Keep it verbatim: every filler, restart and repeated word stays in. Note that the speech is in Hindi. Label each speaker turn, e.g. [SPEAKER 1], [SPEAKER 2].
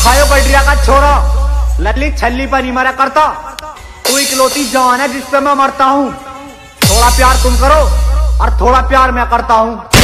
[SPEAKER 1] खायो गडरिया का छोरा, लल्ली छल्ली पर नहीं मरा करता। तू इकलौती जवान है जिस पे मैं मरता हूँ। थोड़ा प्यार तुम करो और थोड़ा प्यार मैं करता हूँ।